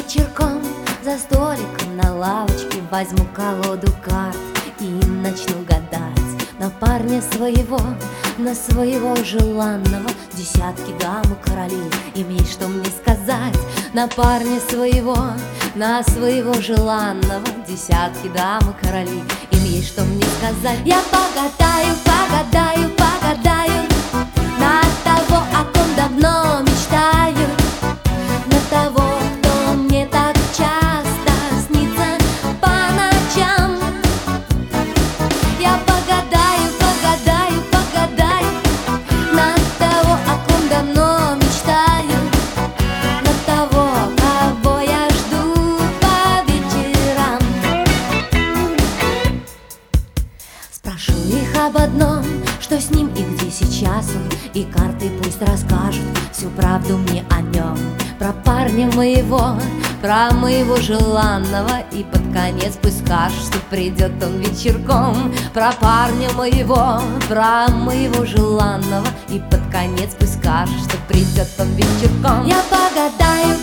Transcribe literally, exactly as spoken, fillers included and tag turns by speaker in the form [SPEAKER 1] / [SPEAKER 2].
[SPEAKER 1] вечерком за столиком на лавочке возьму колоду карт и начну гадать на парня своего, на своего желанного. Десятки дам и королей, им есть что мне сказать. На парня своего, на своего желанного. Десятки дам и королей, им есть что мне сказать. Я погадаю, погадаю, погадаю на того, о ком давно мечтаю, на того, кто мне так часто снится по ночам. Я погадаю, погадаю, погадаю на того, о ком давно мечтаю, на того, кого я жду по вечерам. Спрошу их об одном, что с ним и где сейчас он, и карты пусть расскажут всю правду мне о нем. Про парня моего, про моего желанного, и под конец пусть скажет, что придет он вечерком. Про парня моего, про моего желанного, и под конец пусть скажет, что придет он вечерком. Я погадаю,